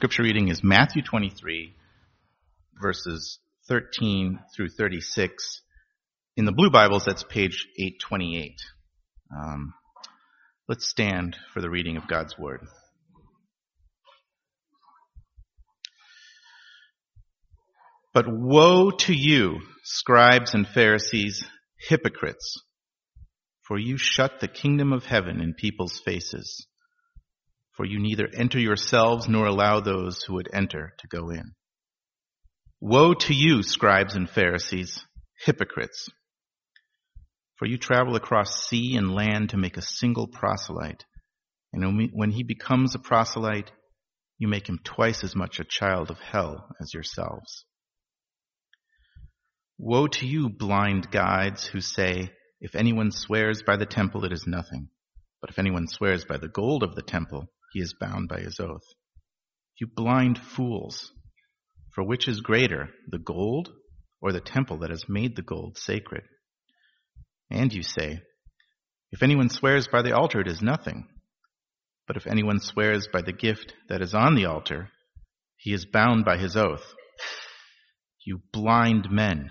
scripture reading is Matthew 23, verses 13 through 36. In the blue Bibles, that's page 828. Let's stand for the reading of God's Word. But woe to you, scribes and Pharisees, hypocrites, for you shut the kingdom of heaven in people's faces. For you neither enter yourselves nor allow those who would enter to go in. Woe to you, scribes and Pharisees, hypocrites, for you travel across sea and land to make a single proselyte, and when he becomes a proselyte, you make him twice as much a child of hell as yourselves. Woe to you, blind guides, who say, if anyone swears by the temple, it is nothing. But if anyone swears by the gold of the temple, he is bound by his oath. You blind fools, for which is greater, the gold or the temple that has made the gold sacred? And you say, if anyone swears by the altar, it is nothing. But if anyone swears by the gift that is on the altar, he is bound by his oath. You blind men,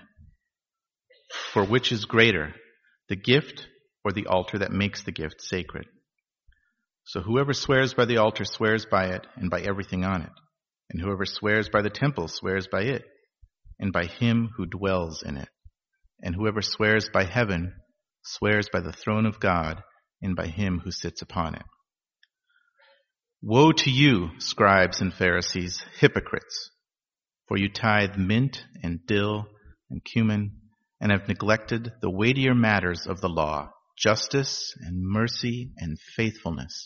for which is greater, the gift or the altar that makes the gift sacred? So whoever swears by the altar swears by it and by everything on it. And whoever swears by the temple swears by it and by him who dwells in it. And whoever swears by heaven swears by the throne of God and by him who sits upon it. Woe to you, scribes and Pharisees, hypocrites, for you tithe mint and dill and cumin and have neglected the weightier matters of the law, justice and mercy and faithfulness.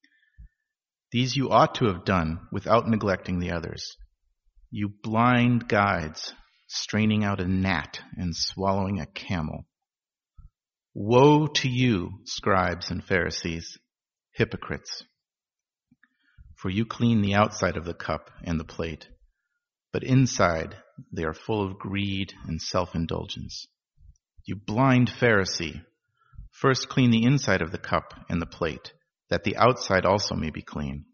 These you ought to have done without neglecting the others. You blind guides, straining out a gnat and swallowing a camel. Woe to you, scribes and Pharisees, hypocrites, for you clean the outside of the cup and the plate, but inside they are full of greed and self-indulgence. You blind Pharisee, first clean the inside of the cup and the plate, that the outside also may be clean.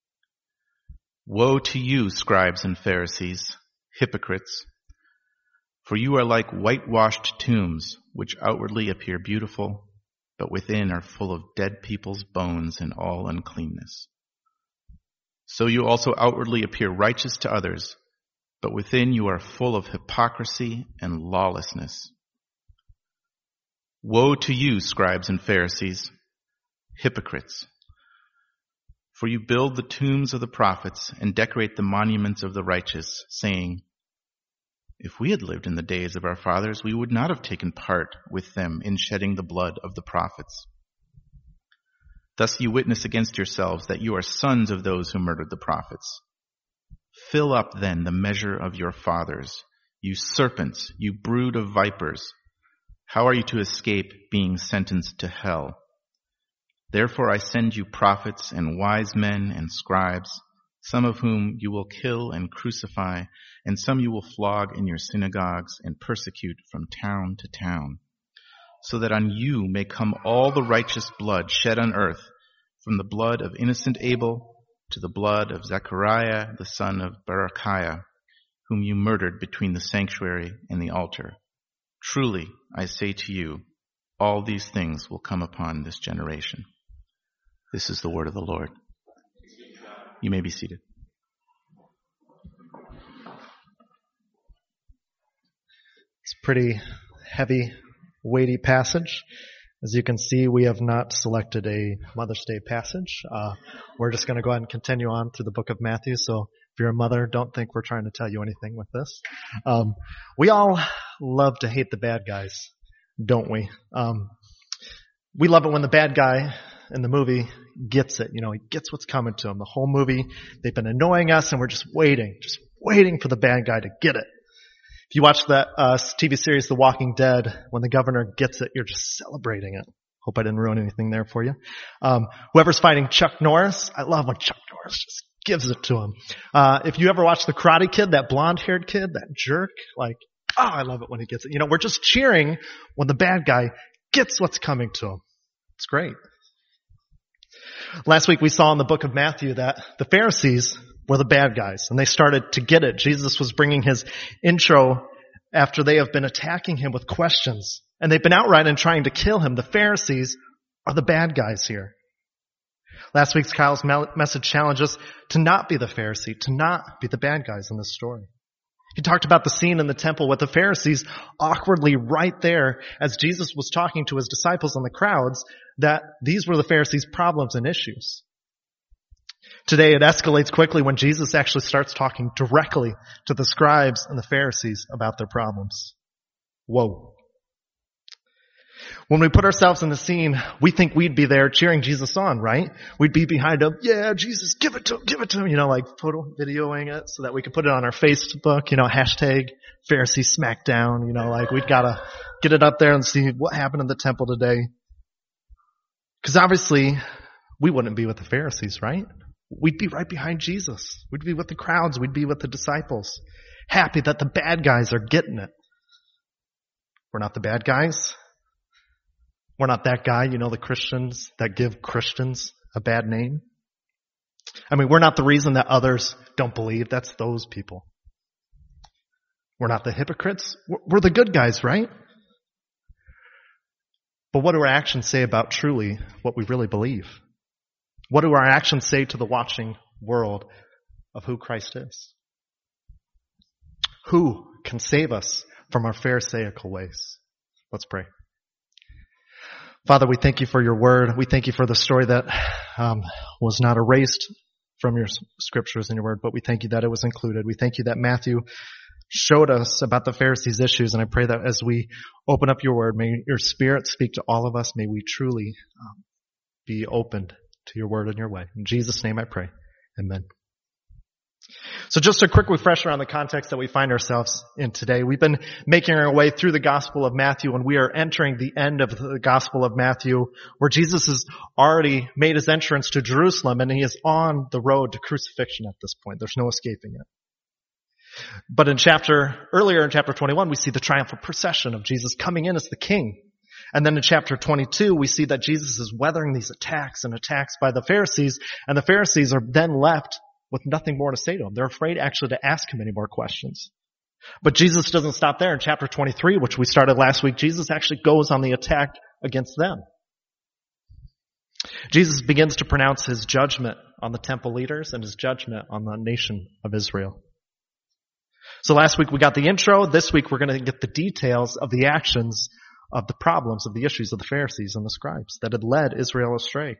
Woe to you, scribes and Pharisees, hypocrites, for you are like whitewashed tombs, which outwardly appear beautiful, but within are full of dead people's bones and all uncleanness. So you also outwardly appear righteous to others, but within you are full of hypocrisy and lawlessness. Woe to you, scribes and Pharisees, hypocrites, for you build the tombs of the prophets and decorate the monuments of the righteous, saying, if we had lived in the days of our fathers, we would not have taken part with them in shedding the blood of the prophets. Thus you witness against yourselves that you are sons of those who murdered the prophets. Fill up then the measure of your fathers, you serpents, you brood of vipers. How are you to escape being sentenced to hell? Therefore I send you prophets and wise men and scribes, some of whom you will kill and crucify, and some you will flog in your synagogues and persecute from town to town, so that on you may come all the righteous blood shed on earth, from the blood of innocent Abel to the blood of Zechariah the son of Berechiah, whom you murdered between the sanctuary and the altar. Truly, I say to you, all these things will come upon this generation. This is the word of the Lord. You may be seated. It's a pretty heavy, weighty passage. As you can see, we have not selected a Mother's Day passage. We're just going to go ahead and continue on through the book of Matthew. So if you're a mother, don't think we're trying to tell you anything with this. We all love to hate the bad guys, don't we? We love it when the bad guy in the movie gets it. You know, he gets what's coming to him. The whole movie, they've been annoying us and we're just waiting for the bad guy to get it. If you watch that TV series, The Walking Dead, when the governor gets it, you're just celebrating it. Hope I didn't ruin anything there for you. Whoever's fighting Chuck Norris, I love when Chuck Norris just gives it to him. If you ever watch The Karate Kid, that blonde-haired kid, that jerk, I love it when he gets it. You know, we're just cheering when the bad guy gets what's coming to him. It's great. Last week we saw in the book of Matthew that the Pharisees were the bad guys, and they started to get it. Jesus was bringing his intro after they have been attacking him with questions, and they've been outright and trying to kill him. The Pharisees are the bad guys here. Last week's Kyle's message challenged us to not be the Pharisee, to not be the bad guys in this story. He talked about the scene in the temple with the Pharisees awkwardly right there as Jesus was talking to his disciples and the crowds, that these were the Pharisees' problems and issues. Today it escalates quickly when Jesus actually starts talking directly to the scribes and the Pharisees about their problems. Whoa. When we put ourselves in the scene, we think we'd be there cheering Jesus on, right? We'd be behind him. Yeah, Jesus, give it to him. Like photo videoing it so that we could put it on our Facebook, hashtag Pharisee Smackdown. Like we'd gotta get it up there and see what happened in the temple today. Because obviously we wouldn't be with the Pharisees, right? We'd be right behind Jesus. We'd be with the crowds. We'd be with the disciples. Happy that the bad guys are getting it. We're not the bad guys. We're not that guy, the Christians that give Christians a bad name. We're not the reason that others don't believe. That's those people. We're not the hypocrites. We're the good guys, right? But what do our actions say about truly what we really believe? What do our actions say to the watching world of who Christ is? Who can save us from our pharisaical ways? Let's pray. Father, we thank you for your word. We thank you for the story that was not erased from your scriptures and your word, but we thank you that it was included. We thank you that Matthew showed us about the Pharisees' issues, and I pray that as we open up your word, may your Spirit speak to all of us. May we truly be opened to your word and your way. In Jesus' name I pray. Amen. So just a quick refresher on the context that we find ourselves in today. We've been making our way through the Gospel of Matthew, and we are entering the end of the Gospel of Matthew, where Jesus has already made his entrance to Jerusalem, and he is on the road to crucifixion at this point. There's no escaping it. But earlier in chapter 21, we see the triumphal procession of Jesus coming in as the king. And then in chapter 22, we see that Jesus is weathering these attacks by the Pharisees, and the Pharisees are then left with nothing more to say to him. They're afraid actually to ask him any more questions. But Jesus doesn't stop there. In chapter 23, which we started last week, Jesus actually goes on the attack against them. Jesus begins to pronounce his judgment on the temple leaders and his judgment on the nation of Israel. So last week we got the intro. This week we're going to get the details of the actions of the problems, of the issues of the Pharisees and the scribes that had led Israel astray.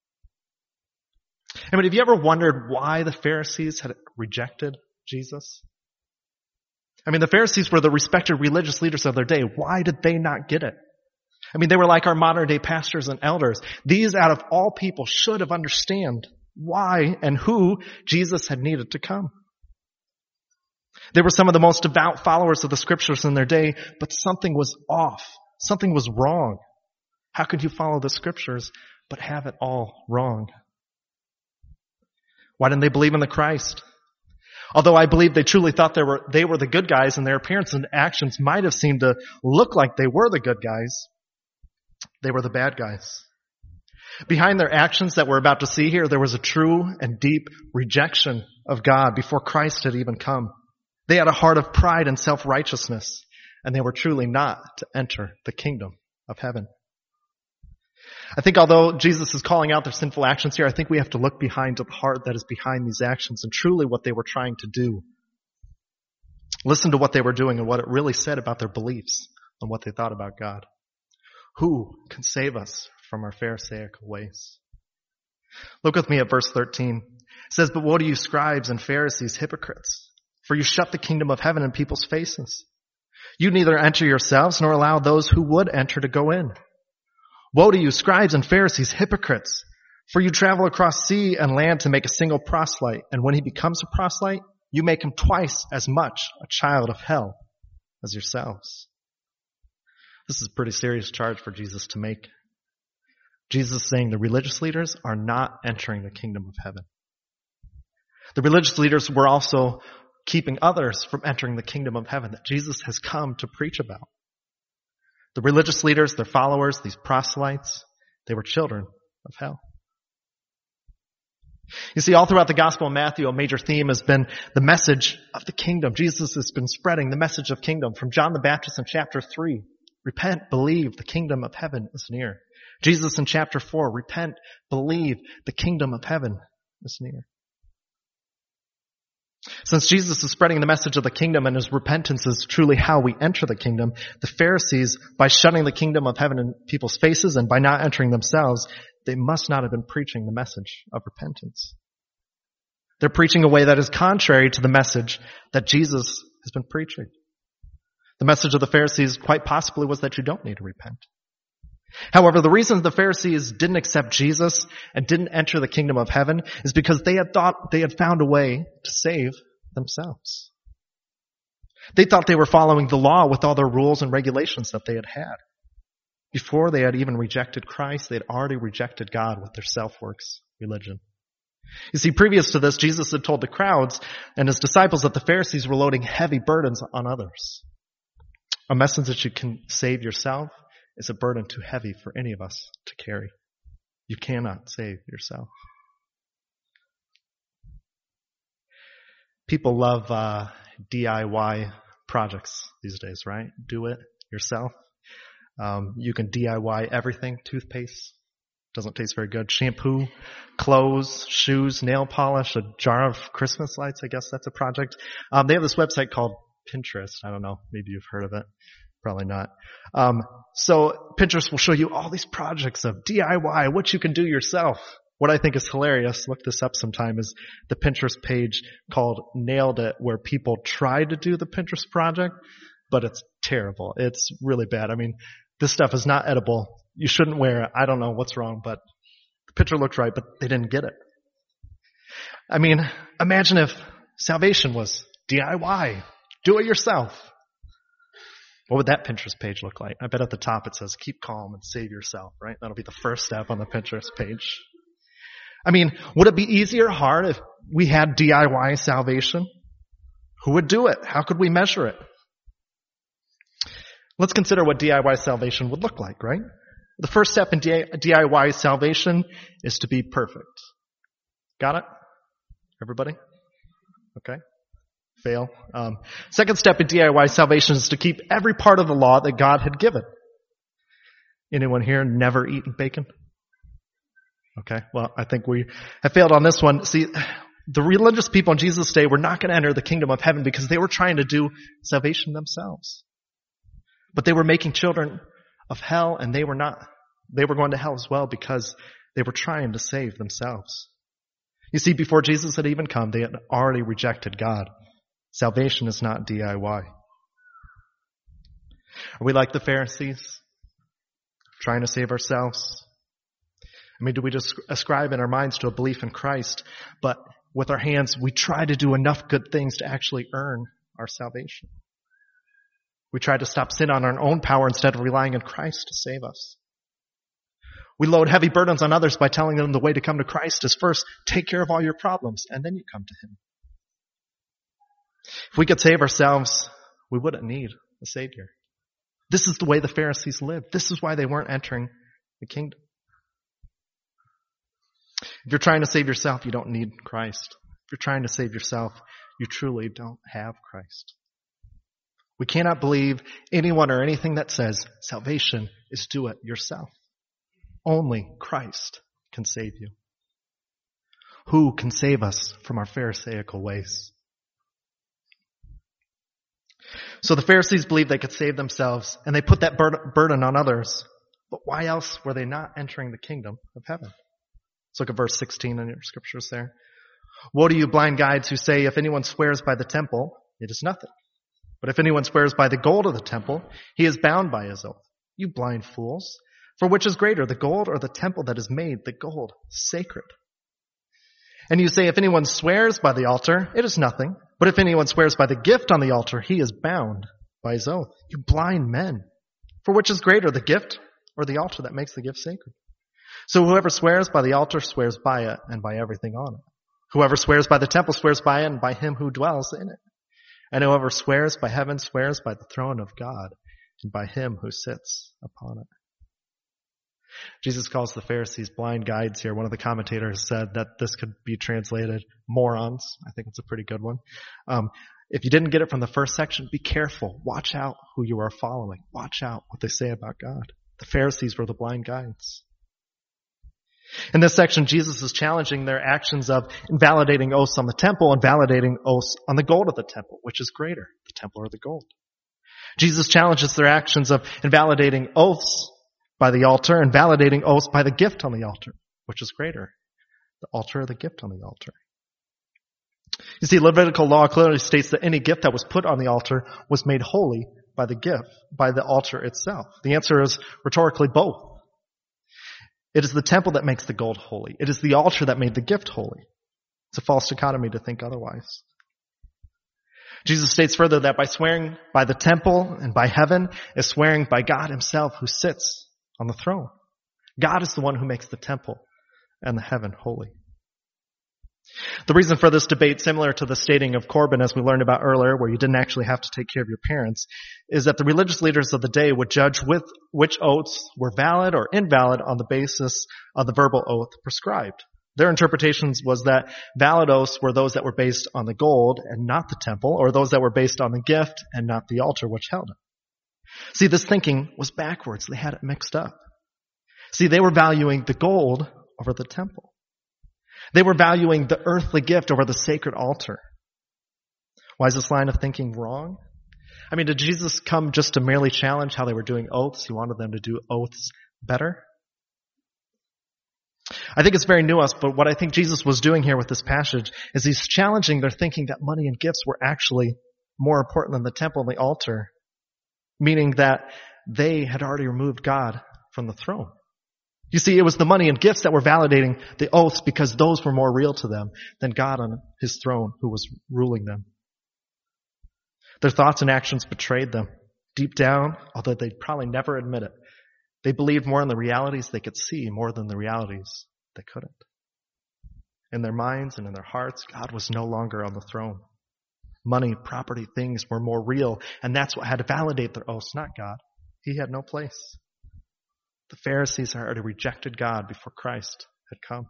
Have you ever wondered why the Pharisees had rejected Jesus? The Pharisees were the respected religious leaders of their day. Why did they not get it? They were like our modern day pastors and elders. These, out of all people, should have understood why and who Jesus had needed to come. They were some of the most devout followers of the scriptures in their day, but something was off. Something was wrong. How could you follow the scriptures but have it all wrong? Why didn't they believe in the Christ? Although I believe they truly thought they were the good guys, and their appearance and actions might have seemed to look like they were the good guys, they were the bad guys. Behind their actions that we're about to see here, there was a true and deep rejection of God before Christ had even come. They had a heart of pride and self-righteousness, and they were truly not to enter the kingdom of heaven. I think although Jesus is calling out their sinful actions here, I think we have to look behind the heart that is behind these actions and truly what they were trying to do. Listen to what they were doing and what it really said about their beliefs and what they thought about God. Who can save us from our pharisaical ways? Look with me at verse 13. It says, "But woe to you, scribes and Pharisees, hypocrites, for you shut the kingdom of heaven in people's faces. You neither enter yourselves nor allow those who would enter to go in. Woe to you, scribes and Pharisees, hypocrites, for you travel across sea and land to make a single proselyte, and when he becomes a proselyte, you make him twice as much a child of hell as yourselves." This is a pretty serious charge for Jesus to make. Jesus is saying the religious leaders are not entering the kingdom of heaven. The religious leaders were also keeping others from entering the kingdom of heaven that Jesus has come to preach about. The religious leaders, their followers, these proselytes, they were children of hell. You see, all throughout the Gospel of Matthew, a major theme has been the message of the kingdom. Jesus has been spreading the message of kingdom from John the Baptist in chapter 3. Repent, believe, the kingdom of heaven is near. Jesus in chapter 4, repent, believe, the kingdom of heaven is near. Since Jesus is spreading the message of the kingdom and his repentance is truly how we enter the kingdom, the Pharisees, by shutting the kingdom of heaven in people's faces and by not entering themselves, they must not have been preaching the message of repentance. They're preaching a way that is contrary to the message that Jesus has been preaching. The message of the Pharisees quite possibly was that you don't need to repent. However, the reason the Pharisees didn't accept Jesus and didn't enter the kingdom of heaven is because they had thought they had found a way to save themselves. They thought they were following the law with all their rules and regulations that they had had. Before they had even rejected Christ, they had already rejected God with their self-works religion. You see, previous to this, Jesus had told the crowds and his disciples that the Pharisees were loading heavy burdens on others. A message that you can save yourself is a burden too heavy for any of us to carry. You cannot save yourself. People love DIY projects these days, right? Do it yourself. You can DIY everything. Toothpaste doesn't taste very good. Shampoo, clothes, shoes, nail polish, a jar of Christmas lights. I guess that's a project. They have this website called Pinterest. I don't know. Maybe you've heard of it. Probably not. So Pinterest will show you all these projects of DIY, what you can do yourself. What I think is hilarious, look this up sometime, is the Pinterest page called Nailed It, where people try to do the Pinterest project, but it's terrible. It's really bad. I mean, this stuff is not edible. You shouldn't wear it. I don't know what's wrong, but the picture looked right, but they didn't get it. I mean, imagine if salvation was DIY. Do it yourself. What would that Pinterest page look like? I bet at the top it says, keep calm and save yourself, right? That'll be the first step on the Pinterest page. I mean, would it be easy or hard if we had DIY salvation? Who would do it? How could we measure it? Let's consider what DIY salvation would look like, right? The first step in DIY salvation is to be perfect. Got it? Everybody? Okay. Fail. Second step in DIY salvation is to keep every part of the law that God had given. Anyone here never eaten bacon? Okay, well, I think we have failed on this one. See, the religious people in Jesus' day were not going to enter the kingdom of heaven because they were trying to do salvation themselves. But they were making children of hell, and they were not. They were going to hell as well because they were trying to save themselves. You see, before Jesus had even come, they had already rejected God. Salvation is not DIY. Are we like the Pharisees? Trying to save ourselves? I mean, do we just ascribe in our minds to a belief in Christ, but with our hands we try to do enough good things to actually earn our salvation? We try to stop sin on our own power instead of relying on Christ to save us. We load heavy burdens on others by telling them the way to come to Christ is first, take care of all your problems, and then you come to Him. If we could save ourselves, we wouldn't need a Savior. This is the way the Pharisees lived. This is why they weren't entering the kingdom. If you're trying to save yourself, you don't need Christ. If you're trying to save yourself, you truly don't have Christ. We cannot believe anyone or anything that says salvation is do it yourself. Only Christ can save you. Who can save us from our pharisaical ways? So the Pharisees believed they could save themselves, and they put that burden on others. But why else were they not entering the kingdom of heaven? Let's look at verse 16 in your scriptures there. Woe to you blind guides who say, if anyone swears by the temple, it is nothing. But if anyone swears by the gold of the temple, he is bound by his oath. You blind fools. For which is greater, the gold or the temple that is made the gold sacred? And you say, if anyone swears by the altar, it is nothing. But if anyone swears by the gift on the altar, he is bound by his oath. You blind men. For which is greater, the gift or the altar that makes the gift sacred? So whoever swears by the altar swears by it and by everything on it. Whoever swears by the temple swears by it and by him who dwells in it. And whoever swears by heaven swears by the throne of God and by him who sits upon it. Jesus calls the Pharisees blind guides here. One of the commentators said that this could be translated morons. I think it's a pretty good one. If you didn't get it from the first section, be careful. Watch out who you are following. Watch out what they say about God. The Pharisees were the blind guides. In this section, Jesus is challenging their actions of invalidating oaths on the temple and validating oaths on the gold of the temple. Which is greater, the temple or the gold? Jesus challenges their actions of invalidating oaths by the altar and validating oaths by the gift on the altar. Which is greater, the altar or the gift on the altar? You see, Levitical law clearly states that any gift that was put on the altar was made holy by the gift, by the altar itself. The answer is rhetorically both. It is the temple that makes the gold holy. It is the altar that made the gift holy. It's a false dichotomy to think otherwise. Jesus states further that by swearing by the temple and by heaven is swearing by God himself who sits on the throne. God is the one who makes the temple and the heaven holy. The reason for this debate, similar to the stating of Corban as we learned about earlier, where you didn't actually have to take care of your parents, is that the religious leaders of the day would judge which oaths were valid or invalid on the basis of the verbal oath prescribed. Their interpretations was that valid oaths were those that were based on the gold and not the temple, or those that were based on the gift and not the altar which held it. See, this thinking was backwards. They had it mixed up. See, they were valuing the gold over the temple. They were valuing the earthly gift over the sacred altar. Why is this line of thinking wrong? I mean, did Jesus come just to merely challenge how they were doing oaths? He wanted them to do oaths better? I think it's very nuanced, but what I think Jesus was doing here with this passage is he's challenging their thinking that money and gifts were actually more important than the temple and the altar, meaning that they had already removed God from the throne. You see, it was the money and gifts that were validating the oaths because those were more real to them than God on his throne who was ruling them. Their thoughts and actions betrayed them. Deep down, although they'd probably never admit it, they believed more in the realities they could see more than the realities they couldn't. In their minds and in their hearts, God was no longer on the throne. Money, property, things were more real, and that's what had to validate their oaths, not God. He had no place. The Pharisees had already rejected God before Christ had come.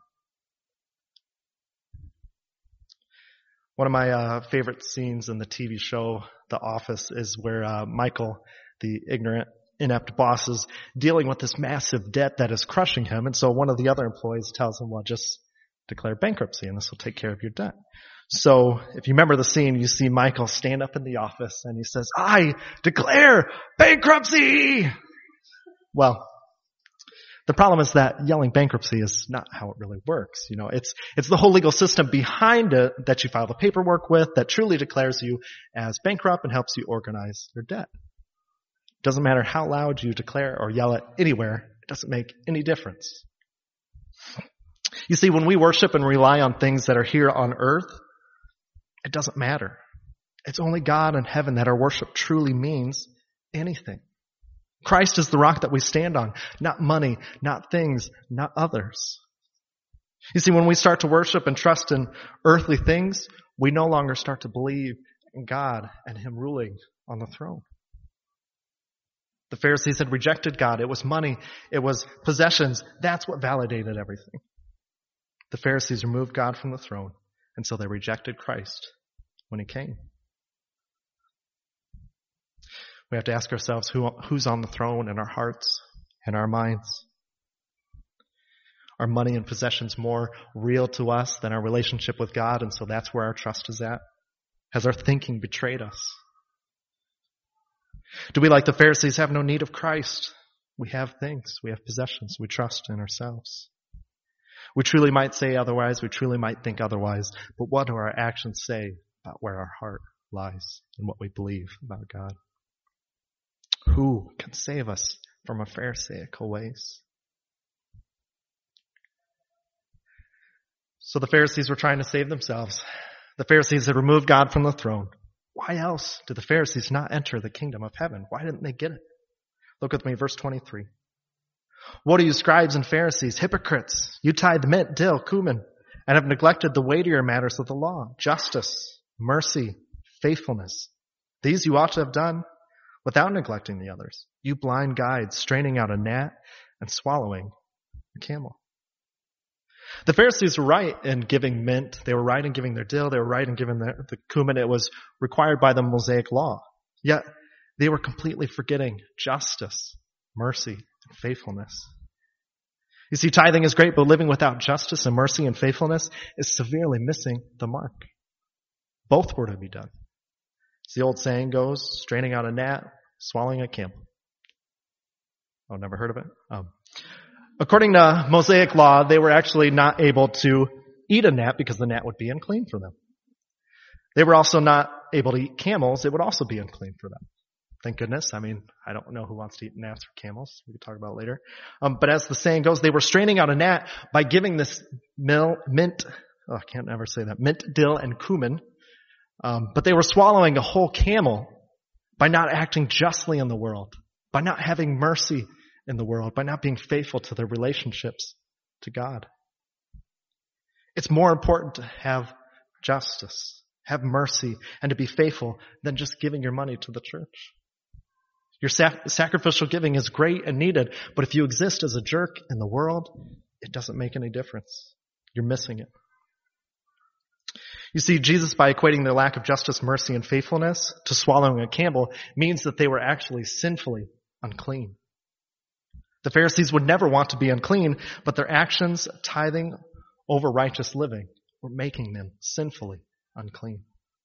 One of my favorite scenes in the TV show The Office is where Michael, the ignorant, inept boss, is dealing with this massive debt that is crushing him. And so one of the other employees tells him, well, just declare bankruptcy and this will take care of your debt. So if you remember the scene, you see Michael stand up in the office and he says, I declare bankruptcy! Well, the problem is that yelling bankruptcy is not how it really works. You know, it's the whole legal system behind it that you file the paperwork with that truly declares you as bankrupt and helps you organize your debt. It doesn't matter how loud you declare or yell it anywhere. It doesn't make any difference. You see, when we worship and rely on things that are here on earth, it doesn't matter. It's only God in heaven that our worship truly means anything. Christ is the rock that we stand on, not money, not things, not others. You see, when we start to worship and trust in earthly things, we no longer start to believe in God and Him ruling on the throne. The Pharisees had rejected God. It was money. It was possessions. That's what validated everything. The Pharisees removed God from the throne, and so they rejected Christ when He came. We have to ask ourselves who's on the throne in our hearts and our minds. Are money and possessions more real to us than our relationship with God, and so that's where our trust is at? Has our thinking betrayed us? Do we, like the Pharisees, have no need of Christ? We have things. We have possessions. We trust in ourselves. We truly might say otherwise. We truly might think otherwise. But what do our actions say about where our heart lies and what we believe about God? Who can save us from our Pharisaical ways? So the Pharisees were trying to save themselves. The Pharisees had removed God from the throne. Why else did the Pharisees not enter the kingdom of heaven? Why didn't they get it? Look with me, verse 23. What are you, scribes and Pharisees, hypocrites? You tithe mint, dill, cumin, and have neglected the weightier matters of the law, justice, mercy, faithfulness. These you ought to have done without neglecting the others. You blind guides, straining out a gnat and swallowing a camel. The Pharisees were right in giving mint. They were right in giving their dill. They were right in giving the cumin. It was required by the Mosaic law. Yet they were completely forgetting justice, mercy, and faithfulness. You see, tithing is great, but living without justice and mercy and faithfulness is severely missing the mark. Both were to be done. As the old saying goes, straining out a gnat, swallowing a camel. Oh, never heard of it? According to Mosaic law, they were actually not able to eat a gnat because the gnat would be unclean for them. They were also not able to eat camels. It would also be unclean for them. Thank goodness. I mean, I don't know who wants to eat gnats or camels. We can talk about it later. But as the saying goes, they were straining out a gnat by giving this mint, I can't never say that, mint, dill, and cumin. But they were swallowing a whole camel by not acting justly in the world, by not having mercy in the world, by not being faithful to their relationships to God. It's more important to have justice, have mercy, and to be faithful than just giving your money to the church. Your sacrificial giving is great and needed, but if you exist as a jerk in the world, it doesn't make any difference. You're missing it. You see, Jesus, by equating their lack of justice, mercy, and faithfulness to swallowing a camel, means that they were actually sinfully unclean. The Pharisees would never want to be unclean, but their actions, tithing over righteous living, were making them sinfully unclean.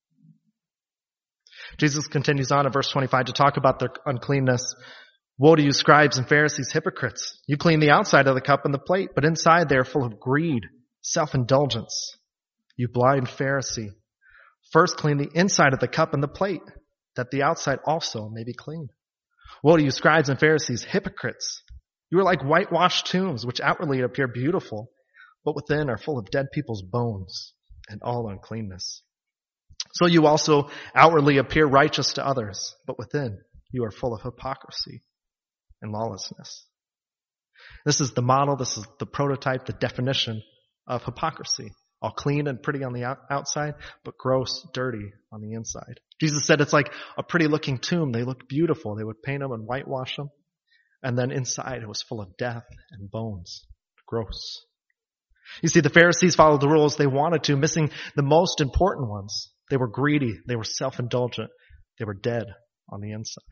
Jesus continues on in verse 25 to talk about their uncleanness. Woe to you, scribes and Pharisees, hypocrites! You clean the outside of the cup and the plate, but inside they are full of greed, self-indulgence. You blind Pharisee, first clean the inside of the cup and the plate, that the outside also may be clean. Woe to you, scribes and Pharisees, hypocrites! You are like whitewashed tombs, which outwardly appear beautiful, but within are full of dead people's bones and all uncleanness. So you also outwardly appear righteous to others, but within you are full of hypocrisy and lawlessness. This is the model, this is the prototype, the definition of hypocrisy. All clean and pretty on the outside, but gross, dirty on the inside. Jesus said it's like a pretty looking tomb. They looked beautiful. They would paint them and whitewash them. And then inside it was full of death and bones. Gross. You see, the Pharisees followed the rules they wanted to, missing the most important ones. They were greedy. They were self-indulgent. They were dead on the inside.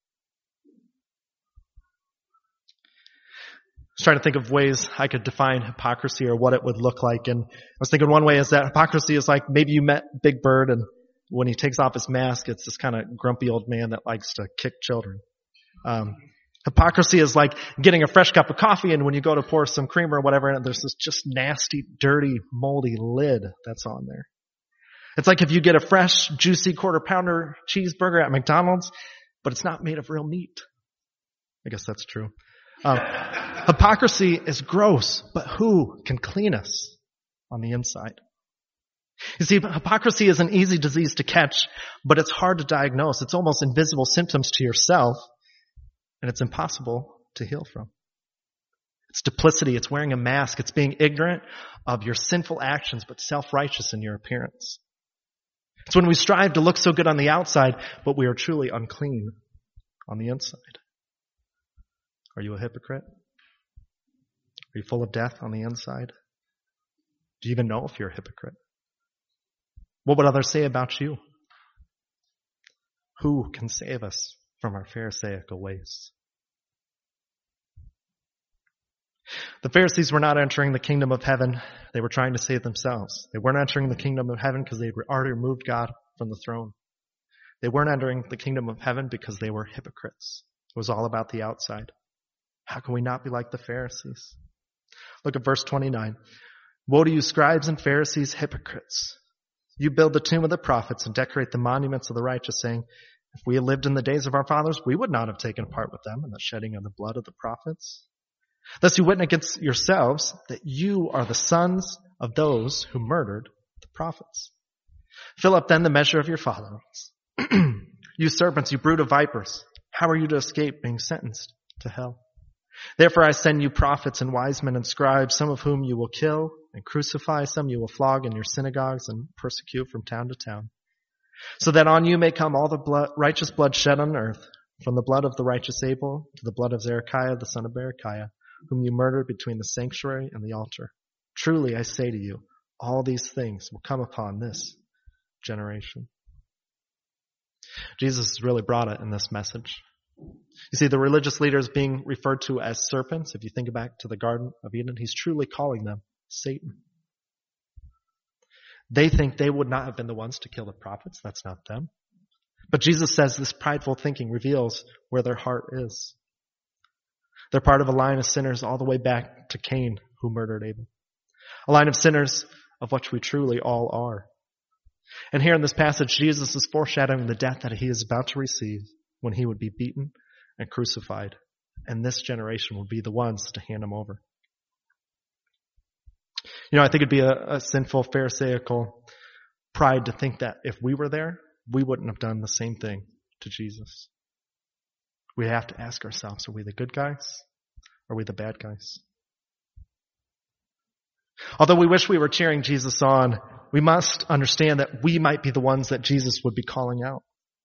I was trying to think of ways I could define hypocrisy or what it would look like. And I was thinking one way is that hypocrisy is like maybe you met Big Bird and when he takes off his mask, it's this kind of grumpy old man that likes to kick children. Hypocrisy is like getting a fresh cup of coffee and when you go to pour some creamer or whatever, and there's this just nasty, dirty, moldy lid that's on there. It's like if you get a fresh, juicy quarter-pounder cheeseburger at McDonald's, but it's not made of real meat. I guess that's true. Hypocrisy is gross, but who can clean us on the inside? You see, hypocrisy is an easy disease to catch, but it's hard to diagnose. It's almost invisible symptoms to yourself, and it's impossible to heal from. It's duplicity. It's wearing a mask. It's being ignorant of your sinful actions, but self-righteous in your appearance. It's when we strive to look so good on the outside, but we are truly unclean on the inside. Are you a hypocrite? Are you full of death on the inside? Do you even know if you're a hypocrite? What would others say about you? Who can save us from our pharisaical ways? The Pharisees were not entering the kingdom of heaven. They were trying to save themselves. They weren't entering the kingdom of heaven because they had already removed God from the throne. They weren't entering the kingdom of heaven because they were hypocrites. It was all about the outside. How can we not be like the Pharisees? Look at verse 29. Woe to you, scribes and Pharisees, hypocrites! You build the tomb of the prophets and decorate the monuments of the righteous, saying, if we had lived in the days of our fathers, we would not have taken part with them in the shedding of the blood of the prophets. Thus you witness against yourselves that you are the sons of those who murdered the prophets. Fill up then the measure of your fathers. You serpents, you brood of vipers, how are you to escape being sentenced to hell? Therefore I send you prophets and wise men and scribes, some of whom you will kill and crucify, some you will flog in your synagogues and persecute from town to town, so that on you may come all the righteous blood shed on earth, from the blood of the righteous Abel to the blood of Zechariah the son of Berechiah, whom you murdered between the sanctuary and the altar. Truly, I say to you, all these things will come upon this generation. Jesus really brought it in this message. You see, the religious leaders being referred to as serpents, if you think back to the Garden of Eden, he's truly calling them Satan. They think they would not have been the ones to kill the prophets. That's not them. But Jesus says this prideful thinking reveals where their heart is. They're part of a line of sinners all the way back to Cain, who murdered Abel. A line of sinners of which we truly all are. And here in this passage, Jesus is foreshadowing the death that he is about to receive when he would be beaten and crucified. And this generation will be the ones to hand him over. You know, I think it'd be a sinful, pharisaical pride to think that if we were there, we wouldn't have done the same thing to Jesus. We have to ask ourselves, are we the good guys? Or are we the bad guys? Although we wish we were cheering Jesus on, we must understand that we might be the ones that Jesus would be calling out.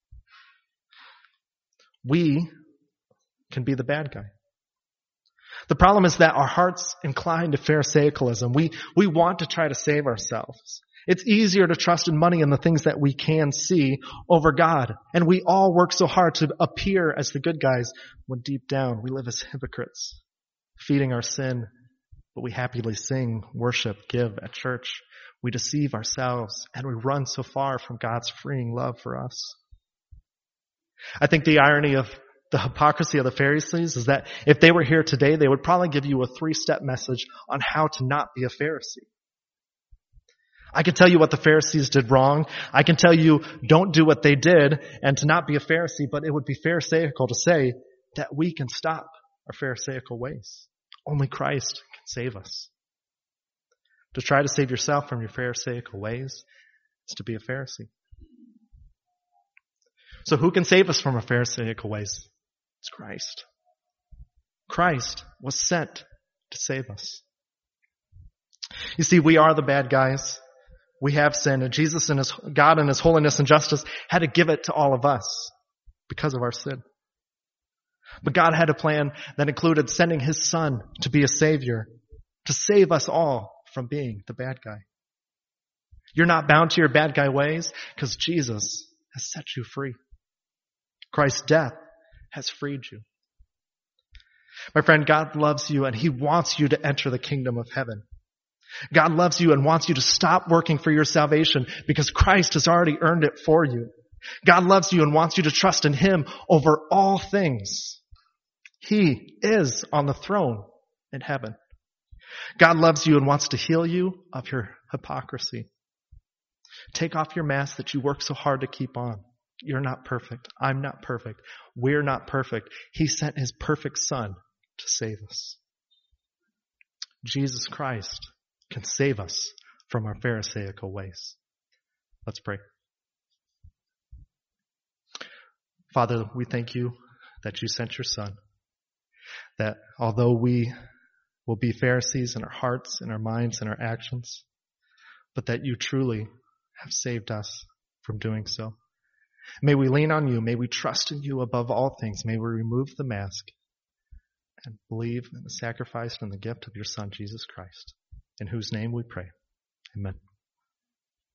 We can be the bad guy. The problem is that our hearts incline to pharisaicalism. We want to try to save ourselves. It's easier to trust in money and the things that we can see over God. And we all work so hard to appear as the good guys when deep down we live as hypocrites, feeding our sin, but we happily sing, worship, give at church. We deceive ourselves and we run so far from God's freeing love for us. I think the irony of the hypocrisy of the Pharisees is that if they were here today, they would probably give you a 3-step message on how to not be a Pharisee. I can tell you what the Pharisees did wrong. I can tell you don't do what they did and to not be a Pharisee, but it would be pharisaical to say that we can stop our pharisaical ways. Only Christ can save us. To try to save yourself from your pharisaical ways is to be a Pharisee. So who can save us from our pharisaical ways? It's Christ. Christ was sent to save us. You see, we are the bad guys. We have sinned, and Jesus and God in his holiness and justice had to give it to all of us because of our sin. But God had a plan that included sending his son to be a savior, to save us all from being the bad guy. You're not bound to your bad guy ways because Jesus has set you free. Christ's death has freed you. My friend, God loves you and he wants you to enter the kingdom of heaven. God loves you and wants you to stop working for your salvation because Christ has already earned it for you. God loves you and wants you to trust in him over all things. He is on the throne in heaven. God loves you and wants to heal you of your hypocrisy. Take off your mask that you work so hard to keep on. You're not perfect. I'm not perfect. We're not perfect. He sent his perfect son to save us. Jesus Christ can save us from our pharisaical ways. Let's pray. Father, we thank you that you sent your son, that although we will be Pharisees in our hearts, in our minds, in our actions, but that you truly have saved us from doing so. May we lean on you. May we trust in you above all things. May we remove the mask and believe in the sacrifice and the gift of your son, Jesus Christ, in whose name we pray. Amen.